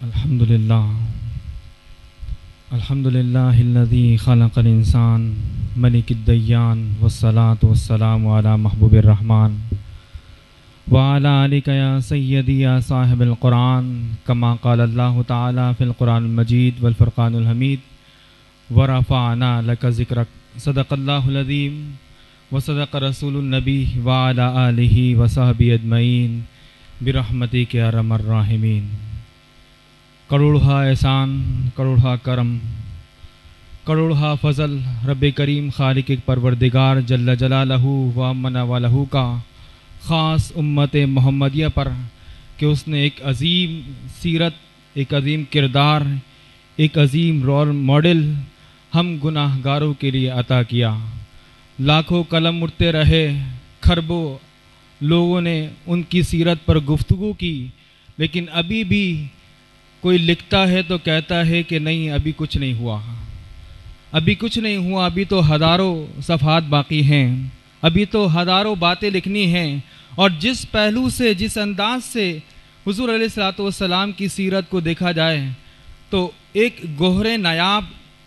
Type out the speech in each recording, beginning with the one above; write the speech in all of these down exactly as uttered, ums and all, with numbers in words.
الحمد للہ الحمد للہ الذی خلق الانسان ملک الدیان والصلاة والسلام علی محبوب الرحمن وعلی آلک یا سیدی یا صاحب القرآن کما قال اللہ تعالی فی القرآن المجید والفرقان الحمید ورفعنا لک ذکرک صدق اللہ العظیم وصدق رسول النبی وعلی آلہ وصحبہ اجمعین برحمتک یا ارحم الراحمین۔ کروڑہا احسان، کروڑہا کرم، کروڑہا فضل رب کریم خالق پروردگار جل جلالہ و امن والہ کا خاص امت محمدیہ پر کہ اس نے ایک عظیم سیرت، ایک عظیم کردار، ایک عظیم رول ماڈل ہم گناہ گاروں کے لیے عطا کیا۔ لاکھوں قلم اٹھتے رہے، کھربوں لوگوں نے ان کی سیرت پر گفتگو کی، لیکن ابھی بھی کوئی لکھتا ہے تو کہتا ہے کہ نہیں ابھی کچھ نہیں ہوا، ابھی کچھ نہیں ہوا، ابھی تو ہزاروں صفحات باقی ہیں، ابھی تو ہزاروں باتیں لکھنی ہیں۔ اور جس پہلو سے، جس انداز سے حضور علیہ الصلوۃ والسلام کی سیرت کو دیکھا جائے تو ایک گوہر نایاب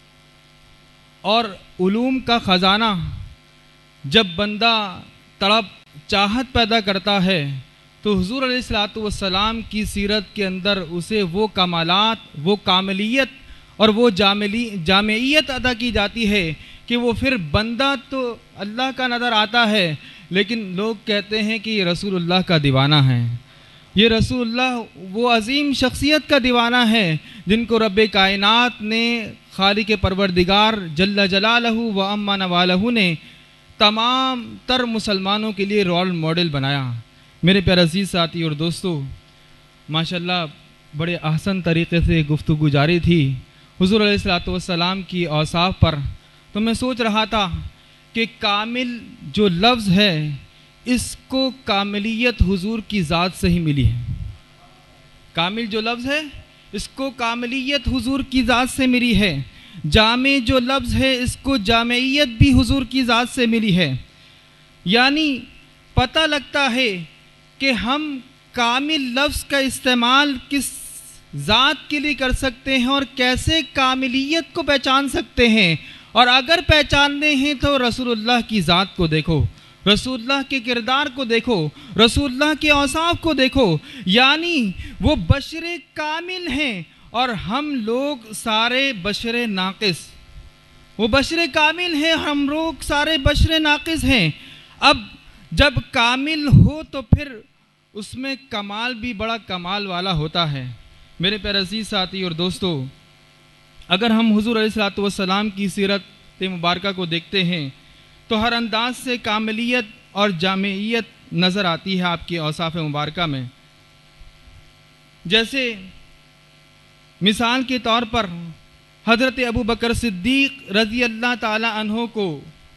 اور علوم کا خزانہ جب بندہ تڑپ چاہت پیدا کرتا ہے تو حضور علیہ الصلوۃ والسلام کی سیرت کے اندر اسے وہ کمالات، وہ کاملیت اور وہ جاملی جامعیت عطا کی جاتی ہے کہ وہ پھر بندہ تو اللہ کا نظر آتا ہے، لیکن لوگ کہتے ہیں کہ یہ رسول اللہ کا دیوانہ ہے، یہ رسول اللہ وہ عظیم شخصیت کا دیوانہ ہے جن کو رب کائنات نے، خالق پروردگار جل جلالہ و امن والہ نے تمام تر مسلمانوں کے لیے رول ماڈل بنایا۔ میرے پیارے عزیز ساتھی اور دوستو، ماشاءاللہ بڑے احسن طریقے سے گفتگو جاری تھی حضور علیہ الصلوۃ والسلام کی اوصاف پر، تو میں سوچ رہا تھا کہ کامل جو لفظ ہے اس کو کاملیت حضور کی ذات سے ہی ملی ہے۔ کامل جو لفظ ہے اس کو کاملیت حضور کی ذات سے ملی ہے، جامع جو لفظ ہے اس کو جامعیت بھی حضور کی ذات سے ملی ہے۔ یعنی پتہ لگتا ہے کہ ہم کامل لفظ کا استعمال کس ذات کے لیے کر سکتے ہیں اور کیسے کاملیت کو پہچان سکتے ہیں، اور اگر پہچاننے ہیں تو رسول اللہ کی ذات کو دیکھو، رسول اللہ کے کردار کو دیکھو، رسول اللہ کے اوصاف کو دیکھو۔ یعنی وہ بشر کامل ہیں اور ہم لوگ سارے بشر ناقص، وہ بشر کامل ہیں، ہم لوگ سارے بشر ناقص ہیں۔ اب جب کامل ہو تو پھر اس میں کمال بھی بڑا کمال والا ہوتا ہے۔ میرے پیارے عزیز ساتھی اور دوستو، اگر ہم حضور علیہ الصلوۃ والسلام کی سیرت مبارکہ کو دیکھتے ہیں تو ہر انداز سے کاملیت اور جامعیت نظر آتی ہے آپ کی اوصاف مبارکہ میں۔ جیسے مثال کے طور پر حضرت ابو بکر صدیق رضی اللہ تعالی عنہ کو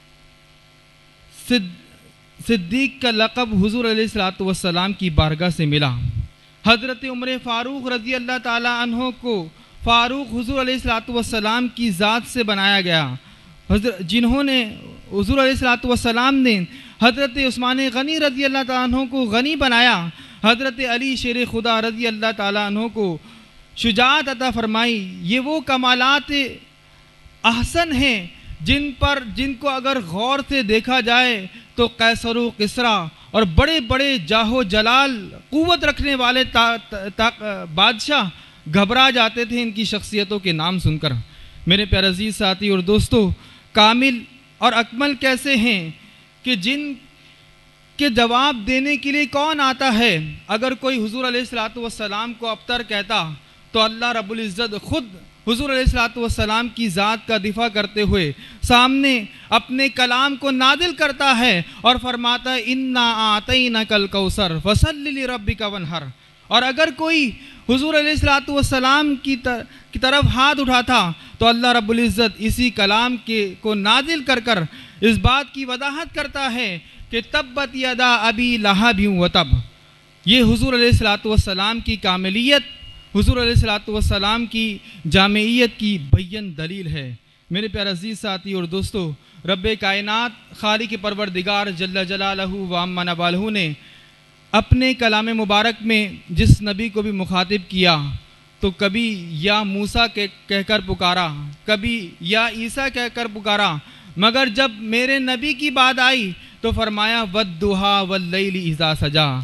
صد صدیق کا لقب حضور علیہ الصلوۃ والسلام کی بارگاہ سے ملا۔ حضرت عمر فاروق رضی اللہ تعالی عنہ کو فاروق حضور علیہ الصلوۃ والسلام کی ذات سے بنایا گیا، جنہوں نے حضور علیہ الصلوۃ والسلام نے حضرت عثمان غنی رضی اللہ تعالیٰ عنہ کو غنی بنایا، حضرت علی شیر خدا رضی اللہ تعالیٰ عنہ کو شجاعت عطا فرمائی۔ یہ وہ کمالات احسن ہیں جن پر جن کو اگر غور سے دیکھا جائے تو قیصر و کسریٰ اور بڑے بڑے جاہ و جلال قوت رکھنے والے تا تا بادشاہ گھبرا جاتے تھے ان کی شخصیتوں کے نام سن کر۔ میرے پیارے عزیز ساتھی اور دوستو، کامل اور اکمل کیسے ہیں کہ جن کے جواب دینے کے لیے کون آتا ہے؟ اگر کوئی حضور علیہ الصلوۃ والسلام کو ابتر کہتا تو اللہ رب العزت خود حضور علیہ الصلوۃ والسلام کی ذات کا دفاع کرتے ہوئے سامنے اپنے کلام کو نازل کرتا ہے اور فرماتا ہے انا اعطیناک الکوثر فصل لربک وانحر۔ اور اگر کوئی حضور علیہ الصلوۃ والسلام کی طرف ہاتھ اٹھاتا تو اللہ رب العزت اسی کلام کے کو نازل کر کر اس بات کی وضاحت کرتا ہے کہ تبت یدا ابی لہب وتب۔ یہ حضور علیہ الصلوۃ والسلام کی کاملیت، حضور علیہ الصلوۃ والسلام کی جامعیت کی بین دلیل ہے۔ میرے پیارے عزیز ساتھی اور دوستو، رب کائنات خالق پروردگار جل جلالہ و امن والہ نے اپنے کلام مبارک میں جس نبی کو بھی مخاطب کیا تو کبھی یا موسیٰ کہہ کر پکارا، کبھی یا عیسیٰ کہہ کر پکارا، مگر جب میرے نبی کی بات آئی تو فرمایا وَالضُّحَىٰ وَاللَّيْلِ اِذَا سَجَىٰ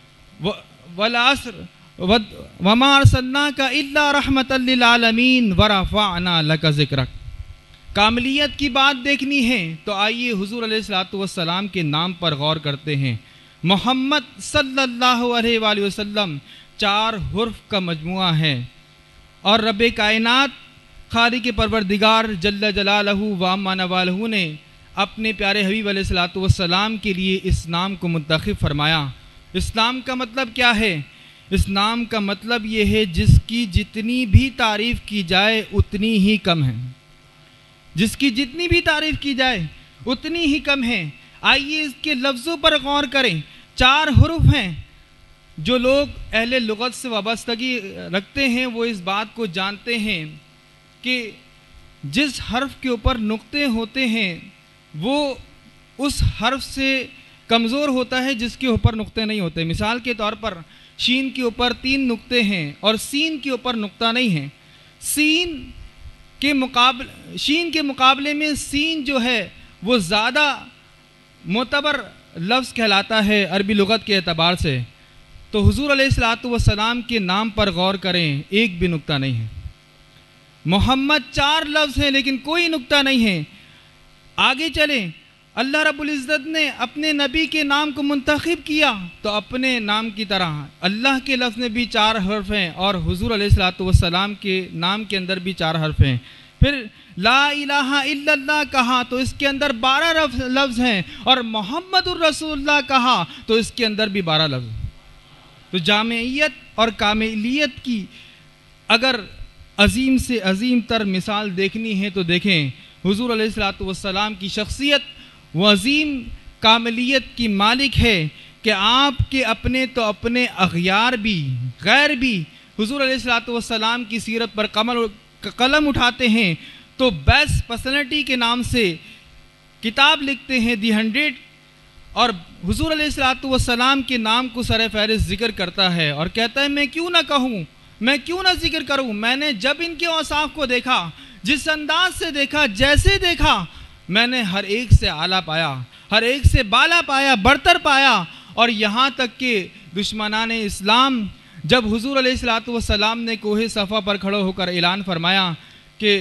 وَالْعَصْرِ وَمَا أَرْسَلْنَاكَ إِلَّا رَحْمَةً لِّلْعَالَمِينَ وَرَفَعْنَا لَكَ ذِكْرَكَ۔ کاملیت کی بات دیکھنی ہے تو آئیے حضور علیہ الصلوۃ والسلام کے نام پر غور کرتے ہیں۔ محمد صلی اللہ علیہ وآلہ وسلم چار حرف کا مجموعہ ہے، اور رب کائنات خالق پروردگار جل جلالہ و عما نوالہ نے اپنے پیارے حبیب علیہ الصلوۃ والسلام کے لیے اس نام کو منتخب فرمایا۔ اس نام کا مطلب کیا ہے؟ اس نام کا مطلب یہ ہے جس کی جتنی بھی تعریف کی جائے اتنی ہی کم ہے، جس کی جتنی بھی تعریف کی جائے اتنی ہی کم ہے۔ آئیے اس کے لفظوں پر غور کریں۔ چار حروف ہیں۔ جو لوگ اہل لغت سے وابستگی رکھتے ہیں وہ اس بات کو جانتے ہیں کہ جس حرف کے اوپر نقطے ہوتے ہیں وہ اس حرف سے کمزور ہوتا ہے جس کے اوپر نقطے نہیں ہوتے۔ مثال کے طور پر شین کے اوپر تین نقطے ہیں اور سین کے اوپر نقطہ نہیں ہے۔ سین کے مقابلے شین کے مقابلے میں سین جو ہے وہ زیادہ معتبر لفظ کہلاتا ہے عربی لغت کے اعتبار سے۔ تو حضور علیہ الصلوۃ والسلام کے نام پر غور کریں، ایک بھی نقطہ نہیں ہے۔ محمد چار لفظ ہیں لیکن کوئی نقطہ نہیں ہے۔ آگے چلیں، اللہ رب العزت نے اپنے نبی کے نام کو منتخب کیا تو اپنے نام کی طرح اللہ کے لفظ میں بھی چار حرف ہیں اور حضور علیہ الصلوۃ والسلام کے نام کے اندر بھی چار حرف ہیں۔ پھر لا الہ الا اللہ کہا تو اس کے اندر بارہ لفظ ہیں، اور محمد الرسول اللہ کہا تو اس کے اندر بھی بارہ لفظ ہیں۔ تو جامعیت اور کاملیت کی اگر عظیم سے عظیم تر مثال دیکھنی ہے تو دیکھیں، حضور علیہ الصلوۃ والسلام کی شخصیت وہ عظیم کاملیت کی مالک ہے کہ آپ کے اپنے تو اپنے اغیار بھی غیر بھی حضور علیہ الصلوۃ والسلام کی سیرت پر قلم اٹھاتے ہیں تو بیسٹ پرسنالٹی کے نام سے کتاب لکھتے ہیں دی ہنڈریڈ، اور حضور علیہ الصلوۃ والسلام کے نام کو سر فہرست ذکر کرتا ہے اور کہتا ہے میں کیوں نہ کہوں، میں کیوں نہ ذکر کروں۔ میں نے جب ان کے اوصاف کو دیکھا، جس انداز سے دیکھا، جیسے دیکھا، میں نے ہر ایک سے اعلیٰ پایا، ہر ایک سے بالا پایا، برتر پایا، اور یہاں تک کہ دشمنان اسلام جب حضور علیہ الصلوۃ والسلام نے کوہ صفا پر کھڑے ہو کر اعلان فرمایا کہ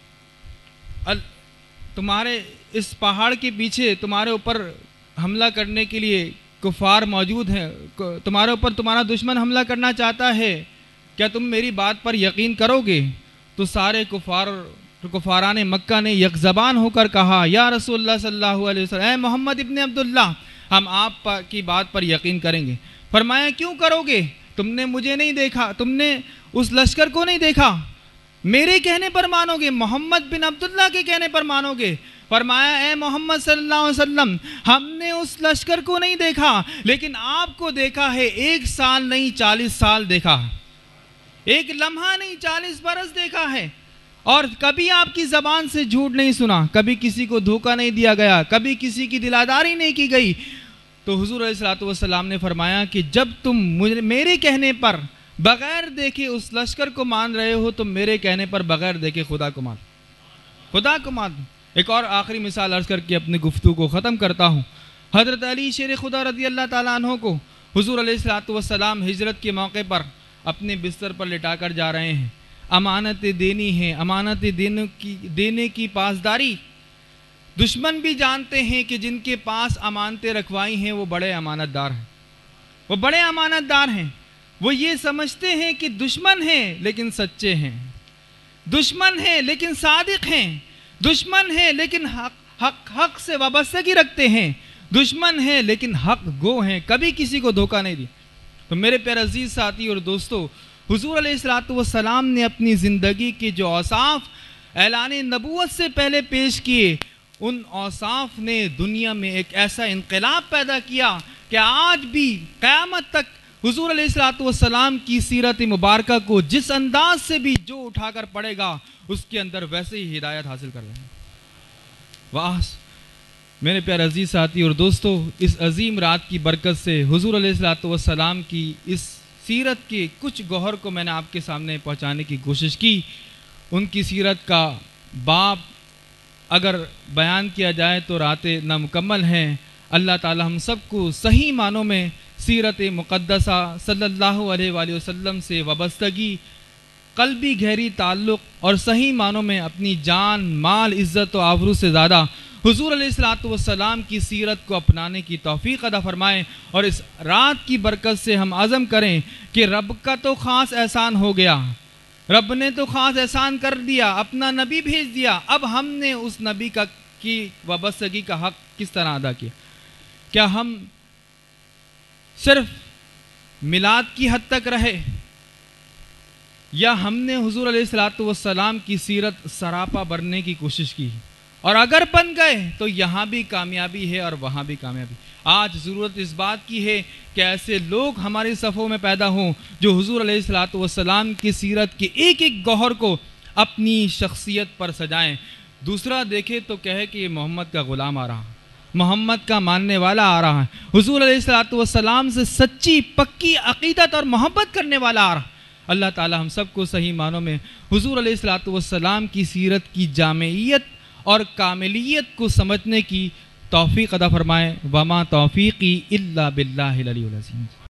تمہارے اس پہاڑ کے پیچھے تمہارے اوپر حملہ کرنے کے لیے کفار موجود ہیں، تمہارے اوپر تمہارا دشمن حملہ کرنا چاہتا ہے، کیا تم میری بات پر یقین کرو گے؟ تو سارے کفار کفاران مکہ نے یک زبان ہو کر کہا یا رسول اللہ صلی اللہ علیہ وسلم، اے محمد ابن عبداللہ، ہم آپ کی بات پر یقین کریں گے۔ فرمایا کیوں کرو گے؟ تم نے مجھے نہیں دیکھا، تم نے اس لشکر کو نہیں دیکھا، میرے کہنے پر مانو گے، محمد بن عبداللہ کے کہنے پر مانو گے۔ فرمایا اے محمد صلی اللہ علیہ وسلم، ہم نے اس لشکر کو نہیں دیکھا لیکن آپ کو دیکھا ہے، ایک سال نہیں چالیس سال دیکھا، ایک لمحہ نہیں چالیس برس دیکھا ہے، اور کبھی آپ کی زبان سے جھوٹ نہیں سنا، کبھی کسی کو دھوکہ نہیں دیا گیا، کبھی کسی کی دلاداری نہیں کی گئی۔ تو حضور علیہ الصلوۃ والسلام نے فرمایا کہ جب تم میرے کہنے پر بغیر دیکھے اس لشکر کو مان رہے ہو تو میرے کہنے پر بغیر دیکھے خدا کو مان، خدا کو مان۔ ایک اور آخری مثال عرض کر کے اپنی گفتگو کو ختم کرتا ہوں۔ حضرت علی شیر خدا رضی اللہ تعالیٰ عنہ کو حضور علیہ الصلوۃ والسلام ہجرت کے موقع پر اپنے بستر پر لٹا کر جا رہے ہیں، امانت دینی ہے، امانت دینے کی دینے کی پاسداری۔ دشمن بھی جانتے ہیں کہ جن کے پاس امانتیں رکھوائی ہیں وہ بڑے امانت دار ہیں، وہ بڑے امانت دار ہیں۔ وہ یہ سمجھتے ہیں کہ دشمن ہیں لیکن سچے ہیں، دشمن ہیں لیکن صادق ہیں، دشمن ہیں لیکن حق حق حق سے وابستگی رکھتے ہیں، دشمن ہیں لیکن حق گو ہیں، کبھی کسی کو دھوکہ نہیں دی۔ تو میرے پیارے عزیز ساتھی اور دوستو، حضور علیہ الصلوۃ والسلام نے اپنی زندگی کے جو اوصاف اعلان نبوت سے پہلے پیش کیے، ان اوصاف نے دنیا میں ایک ایسا انقلاب پیدا کیا کہ آج بھی قیامت تک حضور علیہ الصلوۃ والسلام کی سیرت مبارکہ کو جس انداز سے بھی جو اٹھا کر پڑھے گا اس کے اندر ویسے ہی ہدایت حاصل کر لیں گے۔ واس میرے پیارے عزیز ساتھی اور دوستو، اس عظیم رات کی برکت سے حضور علیہ الصلوۃ والسلام کی اس سیرت کے کچھ گوہر کو میں نے آپ کے سامنے پہنچانے کی کوشش کی. ان کی سیرت کا باب اگر بیان کیا جائے تو راتیں نامکمل ہیں. اللہ تعالی ہم سب کو صحیح معنوں میں سیرت مقدسہ صلی اللہ علیہ وآلہ وسلم سے وابستگی، قلبی گہری تعلق اور صحیح معنوں میں اپنی جان، مال، عزت و آبرو سے زیادہ حضور علیہ الصلوۃ والسلام کی سیرت کو اپنانے کی توفیق عطا فرمائے. اور اس رات کی برکت سے ہم عزم کریں کہ رب کا تو خاص احسان ہو گیا، رب نے تو خاص احسان کر دیا، اپنا نبی بھیج دیا. اب ہم نے اس نبی کا کی وابستگی کا حق کس طرح ادا کیا؟ کیا ہم صرف میلاد کی حد تک رہے، یا ہم نے حضور علیہ الصلوۃ والسلام کی سیرت سراپا بننے کی کوشش کی؟ اور اگر بن گئے تو یہاں بھی کامیابی ہے اور وہاں بھی کامیابی. آج ضرورت اس بات کی ہے کہ ایسے لوگ ہماری صفوں میں پیدا ہوں جو حضور علیہ الصلوۃ والسلام کی سیرت کے ایک ایک گوہر کو اپنی شخصیت پر سجائیں. دوسرا دیکھے تو کہے کہ یہ محمد کا غلام آ رہا، محمد کا ماننے والا آ رہا ہے، حضور علیہ الصلوۃ والسلام سے سچی پکی عقیدت اور محبت کرنے والا آ رہا. اللہ تعالی ہم سب کو صحیح معنوں میں حضور علیہ الصلوۃ والسلام کی سیرت کی جامعیت اور کاملیت کو سمجھنے کی توفیق عطا فرمائے. وما توفیقی الا باللہ العلی العظیم.